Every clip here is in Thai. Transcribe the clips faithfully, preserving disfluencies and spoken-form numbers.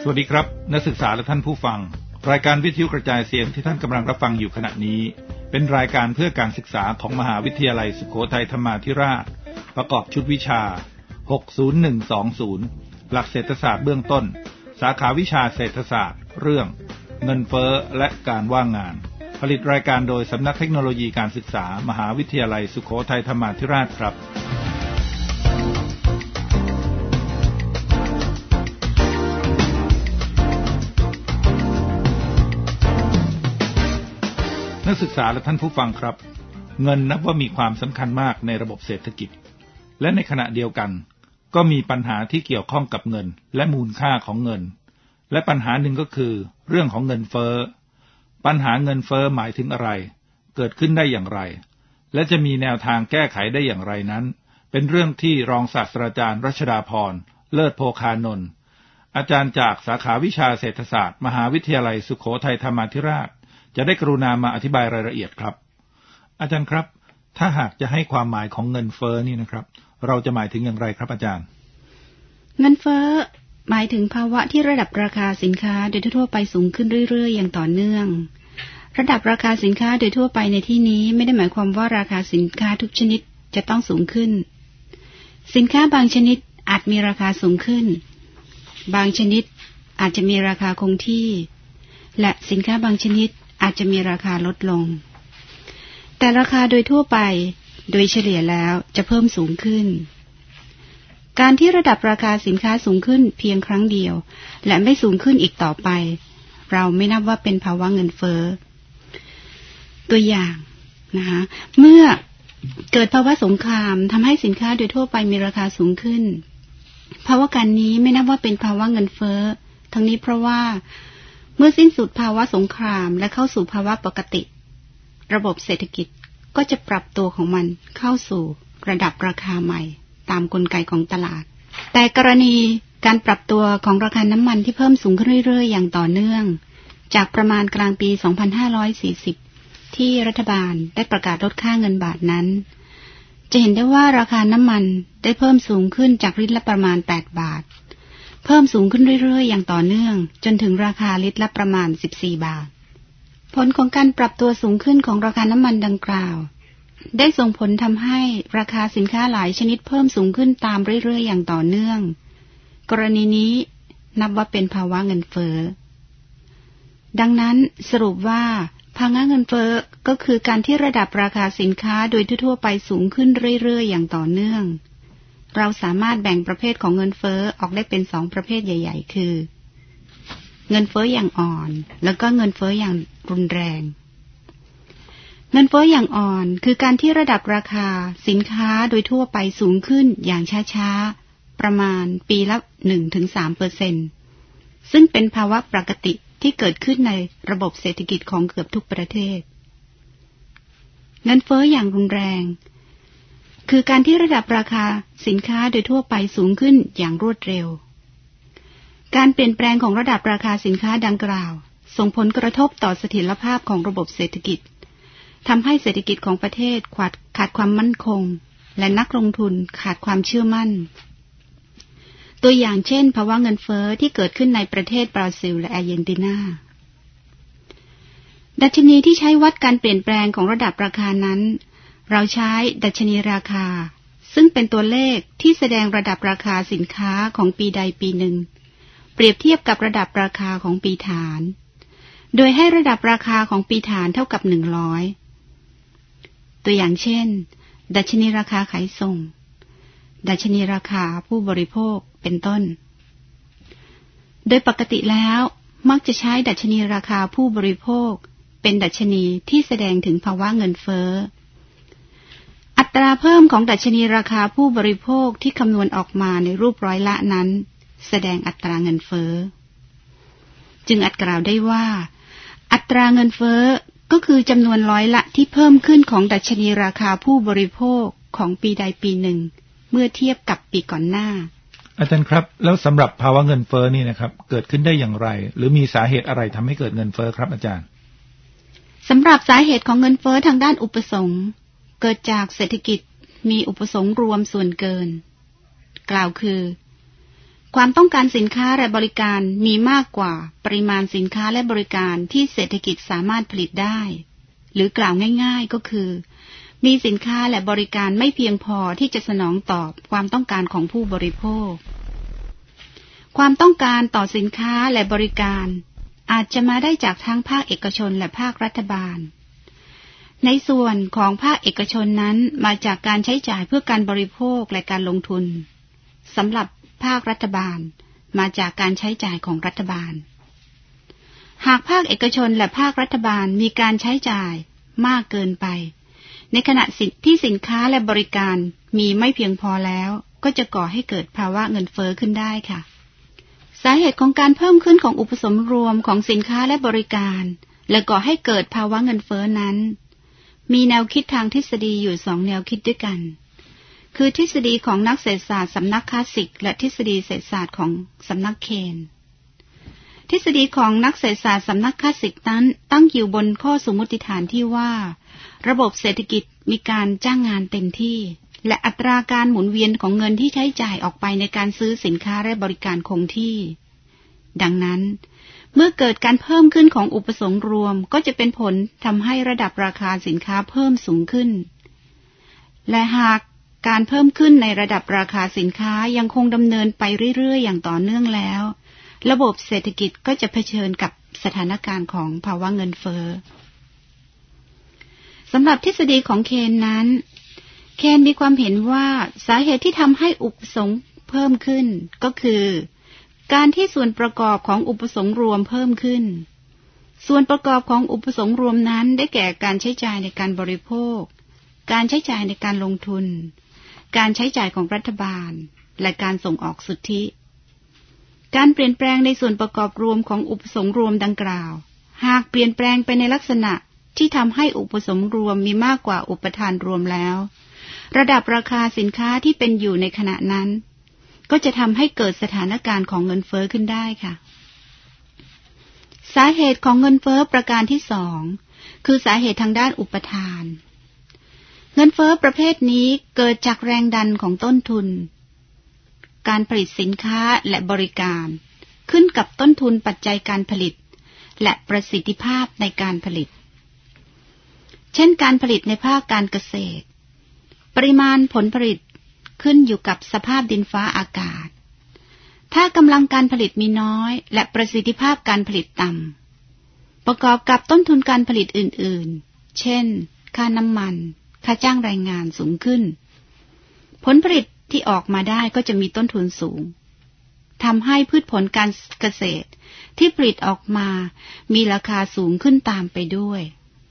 วัสดีครับนักศึกษาและท่านผู้ฟังรายการวิทยุกระจายเสียงที่ท่านกำลังรับฟังอยู่ขณะนี้เป็นรายการเพื่อการศึกษาของมหาวิทยาลัยสุโขทัยธรรมาธิราชประกอบชุดวิชาหกศูนย์หนึ่งสองศูนย์หลักเศรษฐศาสตร์เบื้องต้นสาขาวิชาเศรษฐศาสตร์เรื่องเงินเฟ้อและการว่างงานผลิตรายการโดยสำนักเทคโนโลยีการศึกษามหาวิทยาลัยสุโขทัยธรรมาธิราชครับนักศึกษาและท่านผู้ฟังครับเงินนับว่ามีความสำคัญมากในระบบเศรษฐกิจและในขณะเดียวกันก็มีปัญหาที่เกี่ยวข้องกับเงินและมูลค่าของเงินและปัญหาหนึ่งก็คือเรื่องของเงินเฟ้อปัญหาเงินเฟ้อหมายถึงอะไรเกิดขึ้นได้อย่างไรและจะมีแนวทางแก้ไขได้อย่างไรนั้นเป็นเรื่องที่รองศาสตราจารย์รัชดาพรเลิศโภคานนท์อาจารย์จากสาขาวิชาเศรษฐศาสตร์มหาวิทยาลัยสุโขทัยธรรมาธิราชจะได้กรุณามาอธิบายรายละเอียดครับอาจารย์ครับถ้าหากจะให้ความหมายของเงินเฟ้อนี่นะครับเราจะหมายถึงอย่างไรครับอาจารย์เงินเฟ้อหมายถึงภาวะที่ระดับราคาสินค้าโดยทั่วไปสูงขึ้นเรื่อยๆอย่างต่อเนื่องระดับราคาสินค้าโดยทั่วไปในที่นี้ไม่ได้หมายความว่าราคาสินค้าทุกชนิดจะต้องสูงขึ้นสินค้าบางชนิดอาจมีราคาสูงขึ้นบางชนิดอาจจะมีราคาคงที่และสินค้าบางชนิดอาจจะมีราคาลดลงแต่ราคาโดยทั่วไปโดยเฉลี่ยแล้วจะเพิ่มสูงขึ้นการที่ระดับราคาสินค้าสูงขึ้นเพียงครั้งเดียวและไม่สูงขึ้นอีกต่อไปเราไม่นับว่าเป็นภาวะเงินเฟ้อตัวอย่างนะคะเมื่อเกิดภาวะสงครามทำให้สินค้าโดยทั่วไปมีราคาสูงขึ้นภาวะการนี้ไม่นับว่าเป็นภาวะเงินเฟ้อทั้งนี้เพราะว่าเมื่อสิ้นสุดภาวะสงครามและเข้าสู่ภาวะปกติระบบเศรษฐกิจก็จะปรับตัวของมันเข้าสู่ระดับราคาใหม่ตามกลไกของตลาดแต่กรณีการปรับตัวของราคาน้ำมันที่เพิ่มสูงขึ้นเรื่อยๆอย่างต่อเนื่องจากประมาณกลางปี สองพันห้าร้อยสี่สิบ ที่รัฐบาลได้ประกาศลดค่าเงินบาทนั้นจะเห็นได้ว่าราคาน้ำมันได้เพิ่มสูงขึ้นจากลิตรละประมาณแปดบาทเพิ่มสูงขึ้นเรื่อยๆอย่างต่อเนื่องจนถึงราคาลิตรละประมาณสิบสี่บาทผลของการปรับตัวสูงขึ้นของราคาน้ำมันดังกล่าวได้ส่งผลทำให้ราคาสินค้าหลายชนิดเพิ่มสูงขึ้นตามเรื่อยๆอย่างต่อเนื่องกรณีนี้นับว่าเป็นภาวะเงินเฟ้อดังนั้นสรุปว่าภาวะเงินเฟ้อก็คือการที่ระดับราคาสินค้าโดยทั่วไปสูงขึ้นเรื่อยๆอย่างต่อเนื่องเราสามารถแบ่งประเภทของเงินเฟ้อออกได้เป็นสองประเภทใหญ่ๆคือเงินเฟ้ออย่างอ่อนแล้วก็เงินเฟ้ออย่างรุนแรงเงินเฟ้ออย่างอ่อนคือการที่ระดับราคาสินค้าโดยทั่วไปสูงขึ้นอย่างช้าๆประมาณปีละ หนึ่งถึงสามเปอร์เซ็นต์ ซึ่งเป็นภาวะปกติที่เกิดขึ้นในระบบเศรษฐกิจของเกือบทุกประเทศเงินเฟ้ออย่างรุนแรงคือการที่ระดับราคาสินค้าโดยทั่วไปสูงขึ้นอย่างรวดเร็วการเปลี่ยนแปลงของระดับราคาสินค้าดังกล่าวส่งผลกระทบต่อเสถียรภาพของระบบเศรษฐกิจทำให้เศรษฐกิจของประเทศขาดขาดความมั่นคงและนักลงทุนขาดความเชื่อมั่นตัวอย่างเช่นภาวะเงินเฟ้อที่เกิดขึ้นในประเทศบราซิลและอาร์เจนตินาดัชนีที่ใช้วัดการเปลี่ยนแปลงของระดับราคานั้นเราใช้ดัชนีราคาซึ่งเป็นตัวเลขที่แสดงระดับราคาสินค้าของปีใดปีหนึ่งเปรียบเทียบกับระดับราคาของปีฐานโดยให้ระดับราคาของปีฐานเท่ากับหนึ่งร้อยตัวอย่างเช่นดัชนีราคาขายส่งดัชนีราคาผู้บริโภคเป็นต้นโดยปกติแล้วมักจะใช้ดัชนีราคาผู้บริโภคเป็นดัชนีที่แสดงถึงภาวะเงินเฟ้ออัตราเพิ่มของดัชนีราคาผู้บริโภคที่คำนวณออกมาในรูปร้อยละนั้นแสดงอัตราเงินเฟ้อจึงอาจกล่าวได้ว่าอัตราเงินเฟ้อก็คือจำนวนร้อยละที่เพิ่มขึ้นของดัชนีราคาผู้บริโภคของปีใดปีหนึ่งเมื่อเทียบกับปีก่อนหน้าอาจารย์ครับแล้วสำหรับภาวะเงินเฟ้อนี่นะครับเกิดขึ้นได้อย่างไรหรือมีสาเหตุอะไรทำให้เกิดเงินเฟ้อครับอาจารย์สำหรับสาเหตุของเงินเฟ้อทางด้านอุปสงค์เกิดจากเศรษฐกิจมีอุปสงค์รวมส่วนเกินกล่าวคือความต้องการสินค้าและบริการมีมากกว่าปริมาณสินค้าและบริการที่เศรษฐกิจสามารถผลิตได้หรือกล่าวง่ายๆก็คือมีสินค้าและบริการไม่เพียงพอที่จะสนองตอบความต้องการของผู้บริโภคความต้องการต่อสินค้าและบริการอาจจะมาได้จากทั้งภาคเอกชนและภาครัฐบาลในส่วนของภาคเอกชนนั้นมาจากการใช้จ่ายเพื่อการบริโภคและการลงทุนสำหรับภาครัฐบาลมาจากการใช้จ่ายของรัฐบาลหากภาคเอกชนและภาครัฐบาลมีการใช้จ่ายมากเกินไปในขณะที่สินค้าและบริการมีไม่เพียงพอแล้วก็จะก่อให้เกิดภาวะเงินเฟ้อขึ้นได้ค่ะสาเหตุของการเพิ่มขึ้นของอุปสมรวมของสินค้าและบริการและก่อให้เกิดภาวะเงินเฟ้อนั้นมีแนวคิดทางทฤษฎีอยู่สองแนวคิดด้วยกันคือทฤษฎีของนักเศรษฐศาสตร์สำนักคลาสสิกและทฤษฎีเศรษฐศาสตร์ของสำนักเคนทฤษฎีของนักเศรษฐศาสตร์สำนักคลาสสิกนั้นตั้งอยู่บนข้อสมมติฐานที่ว่าระบบเศรษฐกิจมีการจ้างงานเต็มที่และอัตราการหมุนเวียนของเงินที่ใช้จ่ายออกไปในการซื้อสินค้าและบริการคงที่ดังนั้นเมื่อเกิดการเพิ่มขึ้นของอุปสงค์รวมก็จะเป็นผลทำให้ระดับราคาสินค้าเพิ่มสูงขึ้นและหากการเพิ่มขึ้นในระดับราคาสินค้ายังคงดำเนินไปเรื่อยๆอย่างต่อเนื่องแล้วระบบเศรษฐกิจก็จะเผชิญกับสถานการณ์ของภาวะเงินเฟ้อสำหรับทฤษฎีของเคนนั้นเคนมีความเห็นว่าสาเหตุที่ทำให้อุปสงค์เพิ่มขึ้นก็คือการที่ส่วนประกอบของอุปสงค์รวมเพิ่มขึ้นส่วนประกอบของอุปสงค์รวมนั้นได้แก่การใช้จ่ายในการบริโภคการใช้จ่ายในการลงทุนการใช้จ่ายของรัฐบาลและการส่งออกสุทธิการเปลี่ยนแปลงในส่วนประกอบรวมของอุปสงค์รวมดังกล่าวหากเปลี่ยนแปลงไปในลักษณะที่ทำให้อุปสงค์รวมมีมากกว่าอุปทานรวมแล้วระดับราคาสินค้าที่เป็นอยู่ในขณะนั้นก็จะทำให้เกิดสถานการณ์ของเงินเฟ้อขึ้นได้ค่ะสาเหตุของเงินเฟ้อประการที่สองคือสาเหตุทางด้านอุปทานเงินเฟ้อประเภทนี้เกิดจากแรงดันของต้นทุนการผลิตสินค้าและบริการขึ้นกับต้นทุนปัจจัยการผลิตและประสิทธิภาพในการผลิตเช่นการผลิตในภาคการเกษตรปริมาณผลผลิตขึ้นอยู่กับสภาพดินฟ้าอากาศถ้ากำลังการผลิตมีน้อยและประสิทธิภาพการผลิตต่ำประกอบกับต้นทุนการผลิตอื่นๆเช่นค่าน้ำมันค่าจ้างแรงงานสูงขึ้นผลผลิตที่ออกมาได้ก็จะมีต้นทุนสูงทำให้พืชผลการเกษตรที่ผลิตออกมามีราคาสูงขึ้นตามไปด้วย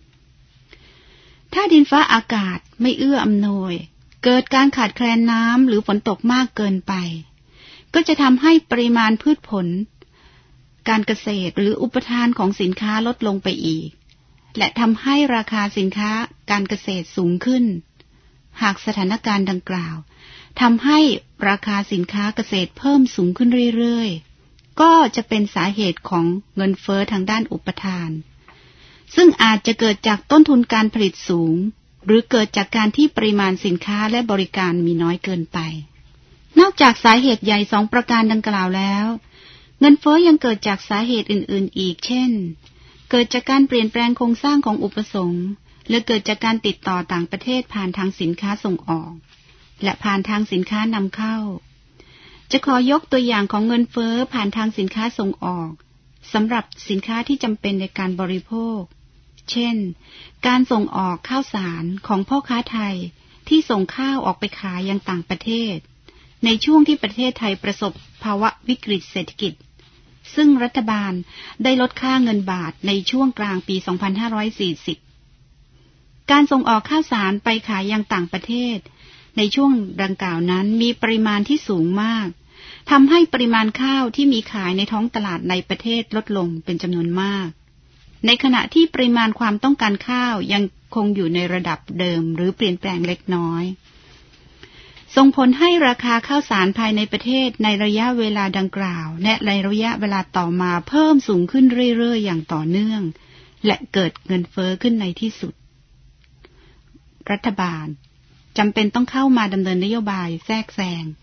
ถ้าดินฟ้าอากาศไม่เอื้ออำนวยเกิดการขาดแคลนน้ำหรือฝนตกมากเกินไปก็จะทำให้ปริมาณพืชผลการเกษตรหรืออุปทานของสินค้าลดลงไปอีกและทำให้ราคาสินค้าการเกษตรสูงขึ้นหากสถานการณ์ดังกล่าวทำให้ราคาสินค้าเกษตรเพิ่มสูงขึ้นเรื่อยๆก็จะเป็นสาเหตุของเงินเฟ้อทางด้านอุปทานซึ่งอาจจะเกิดจากต้นทุนการผลิตสูงหรือเกิดจากการที่ปริมาณสินค้าและบริการมีน้อยเกินไปนอกจากสาเหตุใหญ่สองประการดังกล่าวแล้วเงินเฟ้อยังเกิดจากสาเหตุอื่นๆอีกเช่นเกิดจากการเปลี่ยนแปลงโครงสร้างของอุปสงค์หรือเกิดจากการติดต่อต่างประเทศผ่านทางสินค้าส่งออกและผ่านทางสินค้านำเข้าจะขอยกตัวอย่างของเงินเฟ้อผ่านทางสินค้าส่งออกสำหรับสินค้าที่จำเป็นในการบริโภคเช่นการส่งออกข้าวสารของพ่อค้าไทยที่ส่งข้าวออกไปขายยังต่างประเทศในช่วงที่ประเทศไทยประสบภาวะวิกฤตเศรษฐกิจซึ่งรัฐบาลได้ลดค่าเงินบาทในช่วงกลางปีสองพันห้าร้อยสี่สิบการส่งออกข้าวสารไปขายยังต่างประเทศในช่วงดังกล่าวนั้นมีปริมาณที่สูงมากทำให้ปริมาณข้าวที่มีขายในท้องตลาดในประเทศลดลงเป็นจำนวนมากในขณะที่ปริมาณความต้องการข้าวยังคงอยู่ในระดับเดิมหรือเปลี่ยนแปลงเล็กน้อยส่งผลให้ราคาข้าวสารภายในประเทศในระยะเวลาดังกล่าวและในระยะเวลาต่อมาเพิ่มสูงขึ้นเรื่อยๆอย่างต่อเนื่องและเกิดเงินเฟ้อขึ้นในที่สุดรัฐบาลจำเป็นต้องเข้ามาดำเนินนโยบายแทรกแซง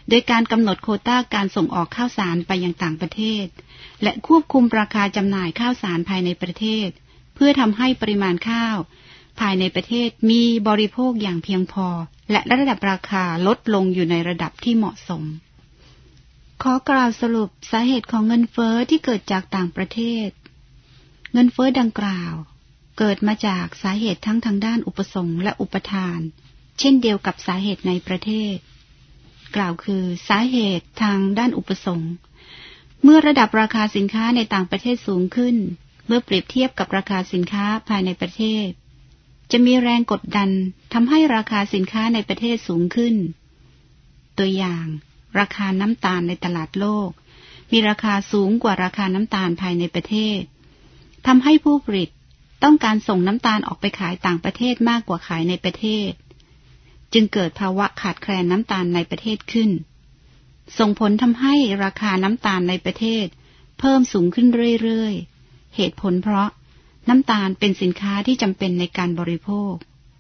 โดยการกำหนดโควต้าการส่งออกข้าวสารไปยังต่างประเทศและควบคุมราคาจำหน่ายข้าวสารภายในประเทศเพื่อทำให้ปริมาณข้าวภายในประเทศมีบริโภคอย่างเพียงพอและระดับราคาลดลงอยู่ในระดับที่เหมาะสมขอกล่าวสรุปสาเหตุของเงินเฟ้อที่เกิดจากต่างประเทศเงินเฟ้อดังกล่าวเกิดมาจากสาเหตุทั้งทางด้านอุปสงค์และอุปทานเช่นเดียวกับสาเหตุในประเทศกล่าวคือสาเหตุทางด้านอุปสงค์เมื่อระดับราคาสินค้าในต่างประเทศสูงขึ้นเมื่อเปรียบเทียบกับราคาสินค้าภายในประเทศจะมีแรงกดดันทำให้ราคาสินค้าในประเทศสูงขึ้นตัวอย่างราคาน้ำตาลในตลาดโลกมีราคาสูงกว่าราคาน้ำตาลภายในประเทศทำให้ผู้ผลิตต้องการส่งน้ำตาลออกไปขายต่างประเทศมากกว่าขายในประเทศจึงเกิดภาวะขาดแคลนน้ำตาลในประเทศขึ้นส่งผลทำให้ราคาน้ำตาลในประเทศเพิ่มสูงขึ้นเรื่อยๆเหตุผลเพราะน้ำตาลเป็นสินค้าที่จำเป็นในการบริโภค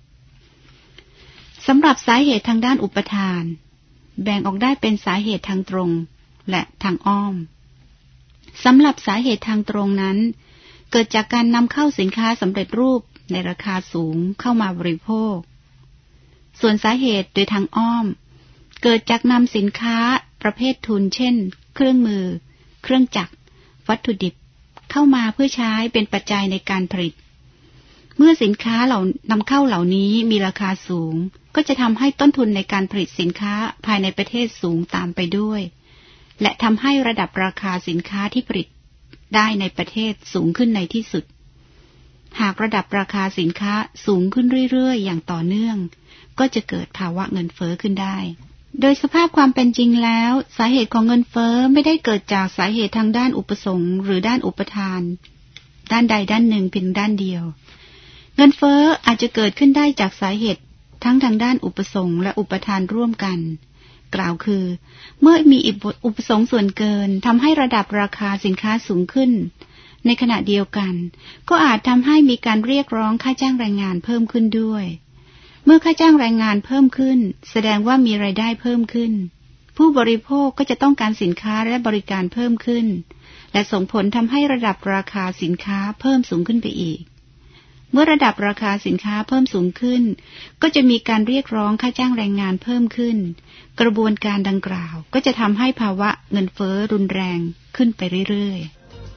สำหรับสาเหตุทางด้านอุปทานแบ่งออกได้เป็นสาเหตุทางตรงและทางอ้อมสำหรับสาเหตุทางตรงนั้นเกิดจากการนำเข้าสินค้าสำเร็จรูปในราคาสูงเข้ามาบริโภคส่วนสาเหตุโดยทางอ้อมเกิดจากนำสินค้าประเภททุนเช่นเครื่องมือเครื่องจักรวัตถุดิบเข้ามาเพื่อใช้เป็นปัจจัยในการผลิตเมื่อสินค้าเหล่านำเข้าเหล่านี้มีราคาสูงก็จะทำให้ต้นทุนในการผลิตสินค้าภายในประเทศสูงตามไปด้วยและทำให้ระดับราคาสินค้าที่ผลิตได้ในประเทศสูงขึ้นในที่สุดหากระดับราคาสินค้าสูงขึ้นเรื่อยๆอย่างต่อเนื่องก็จะเกิดภาวะเงินเฟ้อขึ้นได้โดยสภาพความเป็นจริงแล้วสาเหตุของเงินเฟ้อไม่ได้เกิดจากสาเหตุทางด้านอุปสงค์หรือด้านอุปทานด้านใดด้านหนึ่งเพียงด้านเดียวเงินเฟ้ออาจจะเกิดขึ้นได้จากสาเหตุทั้งทางด้านอุปสงค์และอุปทานร่วมกันกล่าวคือเมื่อมีอุปสงค์ส่วนเกินทำให้ระดับราคาสินค้าสูงขึ้นในขณะเดียวกันก็อาจทำให้มีการเรียกร้องค่าจ้างแรงงานเพิ่มขึ้นด้วยเมื่อค่าจ้างแรงงานเพิ่มขึ้นแสดงว่ามีรายได้เพิ่มขึ้นผู้บริโภคก็จะต้องการสินค้าและบริการเพิ่มขึ้นและส่งผลทำให้ระดับราคาสินค้าเพิ่มสูงขึ้นไปอีกเมื่อระดับราคาสินค้าเพิ่มสูงขึ้นก็จะมีการเรียกร้องค่าจ้างแรงงานเพิ่มขึ้นกระบวนการดังกล่าวก็จะทำให้ภาวะเงินเฟ้อรุนแรงขึ้นไปเรื่อยๆ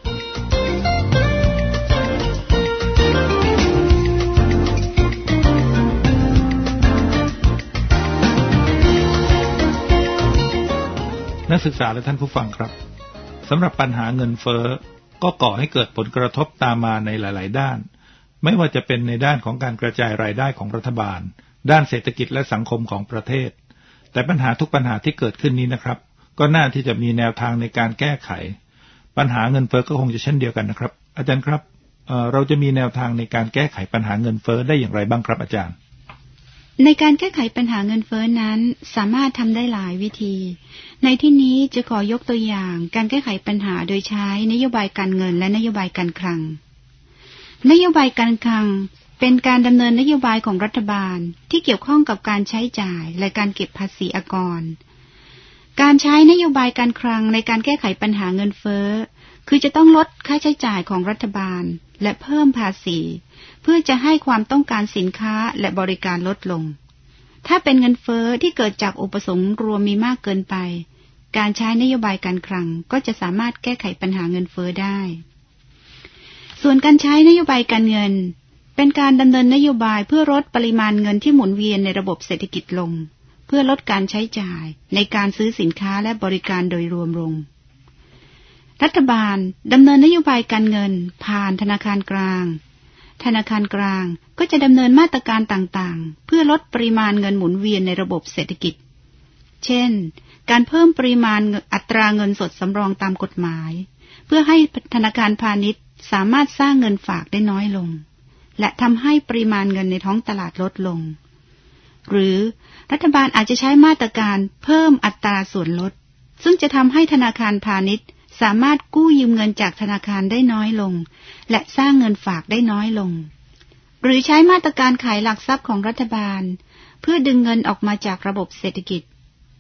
นักศึกษาและท่านผู้ฟังครับสำหรับปัญหาเงินเฟ้อก็ก่อให้เกิดผลกระทบตามมาในหลายๆด้านไม่ว่าจะเป็นในด้านของการกระจายรายได้ของรัฐบาลด้านเศรษฐกิจและสังคมของประเทศแต่ปัญหาทุกปัญหาที่เกิดขึ้นนี้นะครับก็น่าที่จะมีแนวทางในการแก้ไขปัญหาเงินเฟ้อก็คงจะเช่นเดียวกันนะครับอาจารย์ครับ เอ่อ เราจะมีแนวทางในการแก้ไขปัญหาเงินเฟ้อได้อย่างไรบ้างครับอาจารย์ในการแก้ไขปัญหาเงินเฟ้อนั้นสามารถทำได้หลายวิธีในที่นี้จะขอยกตัวอย่างการแก้ไขปัญหาโดยใช้นโยบายการเงินและนโยบายการคลังนโยบายการคลังเป็นการดำเนินนโยบายของรัฐบาลที่เกี่ยวข้องกับการใช้จ่ายและการเก็บภาษีอากรการใช้นโยบายการคลังในการแก้ไขปัญหาเงินเฟ้อคือจะต้องลดค่าใช้จ่ายของรัฐบาลและเพิ่มภาษีเพื่อจะให้ความต้องการสินค้าและบริการลดลงถ้าเป็นเงินเฟ้อที่เกิดจากอุปสงค์รวมมีมากเกินไปการใช้นโยบายการคลังก็จะสามารถแก้ไขปัญหาเงินเฟ้อได้ส่วนการใช้นโยบายการเงินเป็นการดำเนินนโยบายเพื่อลดปริมาณเงินที่หมุนเวียนในระบบเศรษฐกิจลงเพื่อลดการใช้จ่ายในการซื้อสินค้าและบริการโดยรวมลงรัฐบาลดำเนินนโยบายการเงินผ่านธนาคารกลางธนาคารกลางก็จะดำเนินมาตรการต่างๆเพื่อลดปริมาณเงินหมุนเวียนในระบบเศรษฐกิจเช่นการเพิ่มปริมาณอัตราเงินสดสำรองตามกฎหมายเพื่อให้ธนาคารพาณิชย์สามารถสร้างเงินฝากได้น้อยลงและทำให้ปริมาณเงินในท้องตลาดลดลงหรือรัฐบาลอาจจะใช้มาตรการเพิ่มอัตราส่วนลดซึ่งจะทำให้ธนาคารพาณิชย์สามารถกู้ยืมเงินจากธนาคารได้น้อยลงและสร้างเงินฝากได้น้อยลงหรือใช้มาตรการขายหลักทรัพย์ของรัฐบาลเพื่อดึงเงินออกมาจากระบบเศรษฐกิจ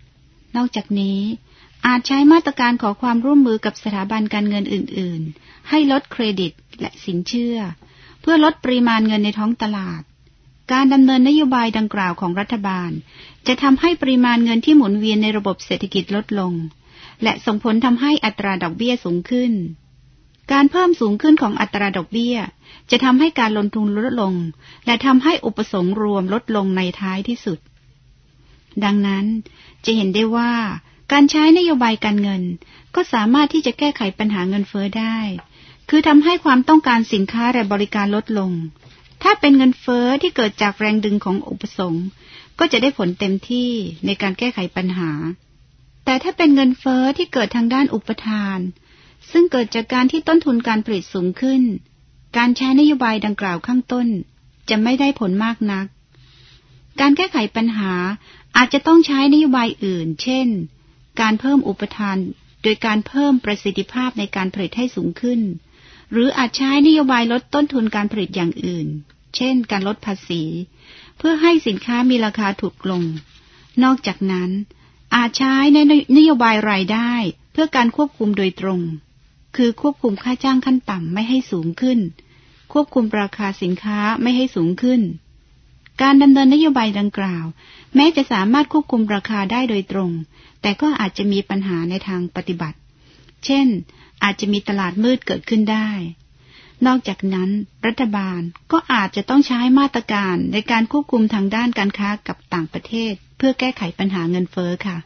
นอกจากนี้อาจใช้มาตรการขอความร่วมมือกับสถาบันการเงินอื่นๆให้ลดเครดิตและสินเชื่อเพื่อลดปริมาณเงินในท้องตลาดการดำเนินนโยบายดังกล่าวของรัฐบาลจะทำให้ปริมาณเงินที่หมุนเวียนในระบบเศรษฐกิจลดลงและส่งผลทำให้อัตราดอกเบี้ยสูงขึ้นการเพิ่มสูงขึ้นของอัตราดอกเบี้ยจะทำให้การลงทุนลดลงและทำให้อุปสงค์รวมลดลงในท้ายที่สุดดังนั้นจะเห็นได้ว่าการใช้นโยบายการเงินก็สามารถที่จะแก้ไขปัญหาเงินเฟ้อได้คือทำให้ความต้องการสินค้าและบริการลดลงถ้าเป็นเงินเฟ้อที่เกิดจากแรงดึงของอุปสงค์ก็จะได้ผลเต็มที่ในการแก้ไขปัญหาแต่ถ้าเป็นเงินเฟ้อที่เกิดทางด้านอุปทานซึ่งเกิดจากการที่ต้นทุนการผลิตสูงขึ้นการใช้นโยบายดังกล่าวข้างต้นจะไม่ได้ผลมากนักการแก้ไขปัญหาอาจจะต้องใช้นโยบายอื่นเช่นการเพิ่มอุปทานโดยการเพิ่มประสิทธิภาพในการผลิตให้สูงขึ้นหรืออาจใช้นโยบายลดต้นทุนการผลิตอย่างอื่นเช่นการลดภาษีเพื่อให้สินค้ามีราคาถูกลงนอกจากนั้นอาจใช้ในนโยบายรายได้เพื่อการควบคุมโดยตรงคือควบคุมค่าจ้างขั้นต่ำไม่ให้สูงขึ้นควบคุมราคาสินค้าไม่ให้สูงขึ้นการดำเนินนโยบายดังกล่าวแม้จะสามารถควบคุมราคาได้โดยตรงแต่ก็อาจจะมีปัญหาในทางปฏิบัติเช่นอาจจะมีตลาดมืดเกิดขึ้นได้นอกจากนั้นรัฐบาลก็อาจจะต้องใช้มาตรการในการควบคุมทางด้านการค้ากับต่างประเทศเพื่อแก้ไขปัญหาเงินเฟ้อค่ะ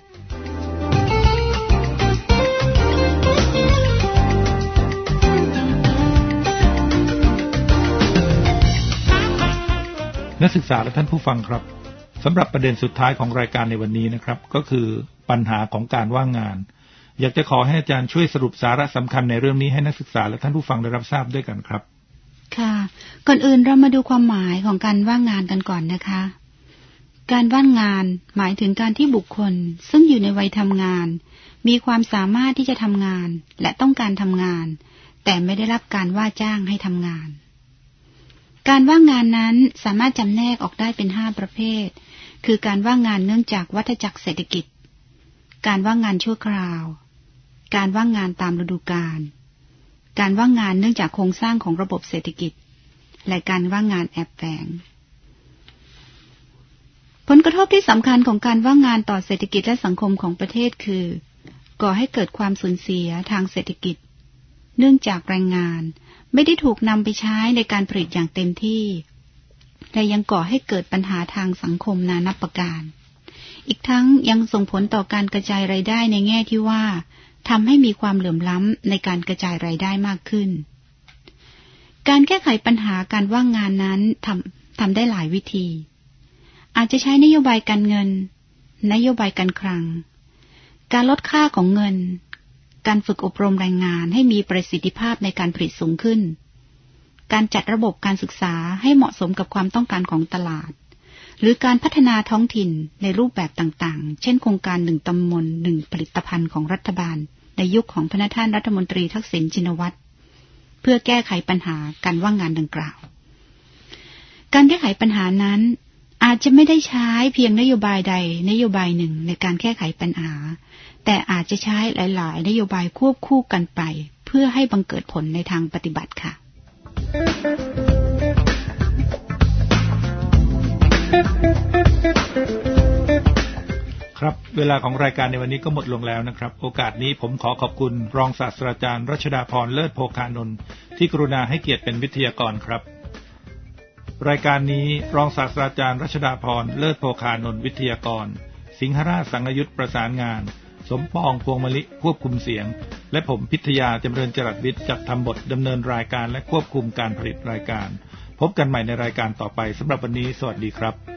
นักศึกษาและท่านผู้ฟังครับสำหรับประเด็นสุดท้ายของรายการในวันนี้นะครับก็คือปัญหาของการว่างงานอยากจะขอให้อาจารย์ช่วยสรุปสาระสำคัญในเรื่องนี้ให้นักศึกษาและท่านผู้ฟังได้รับทราบด้วยกันครับค่ะก่อนอื่นเรามาดูความหมายของการว่างงานกันก่อนนะคะการว่างงานหมายถึงการที่บุคคลซึ่งอยู่ในวัยทำงานมีความสามารถที่จะทำงานและต้องการทำงานแต่ไม่ได้รับการว่าจ้างให้ทำงานการว่างงานนั้นสามารถจำแนกออกได้เป็นห้าประเภทคือการว่างงานเนื่องจากวัฏจักรเศรษฐกิจการว่างงานชั่วคราวการว่างงานตามฤดูกาลการว่างงานเนื่องจากโครงสร้างของระบบเศรษฐกิจและการว่างงานแอบแฝงผลกระทบที่สำคัญของการว่างงานต่อเศรษฐกิจและสังคมของประเทศคือก่อให้เกิดความสูญเสียทางเศรษฐกิจเนื่องจากแรงงานไม่ได้ถูกนำไปใช้ในการผลิตอย่างเต็มที่และยังก่อให้เกิดปัญหาทางสังคมนานับประการอีกทั้งยังส่งผลต่อการกระจายรายได้ในแง่ที่ว่าทำให้มีความเหลื่อมล้ำในการกระจายรายได้มากขึ้นการแก้ไขปัญหาการว่างงานนั้นทำทำได้หลายวิธีอาจจะใช้นโยบายการเงินนโยบายการคลังการลดค่าของเงินการฝึกอบรมแรงงานให้มีประสิทธิภาพในการผลิตสูงขึ้นการจัดระบบการศึกษาให้เหมาะสมกับความต้องการของตลาดหรือการพัฒนาท้องถิ่นในรูปแบบต่างๆเช่นโครงการหนึ่งตำบลหนึ่งผลิตภัณฑ์ของรัฐบาลในยุคของพระท่านรัฐมนตรีทักษิณชินวัตรเพื่อแก้ไขปัญหาการว่างงานดังกล่าวการแก้ไขปัญหานั้นอาจจะไม่ได้ใช้เพียงนโยบายใดนโยบายหนึ่งในการแก้ไขปัญหาแต่อาจจะใช้หลายๆนโยบายควบคู่กันไปเพื่อให้บังเกิดผลในทางปฏิบัติค่ะครับเวลาของรายการในวันนี้ก็หมดลงแล้วนะครับโอกาสนี้ผมขอขอบคุณรองศาสตราจารย์รัชดาพรเลิศโภคานนท์ที่กรุณาให้เกียรติเป็นวิทยากรครับรายการนี้รองศาสตราจารย์รัชดาพรเลิศโภคานนท์วิทยากรสิงหราชสังยุตประสานงานสมปองพวงมลิควบคุมเสียงและผมพิทยาจำเริญจรัสวิทย์จัดทำบทดำเนินรายการและควบคุมการผลิตรายการพบกันใหม่ในรายการต่อไปสำหรับวันนี้สวัสดีครับ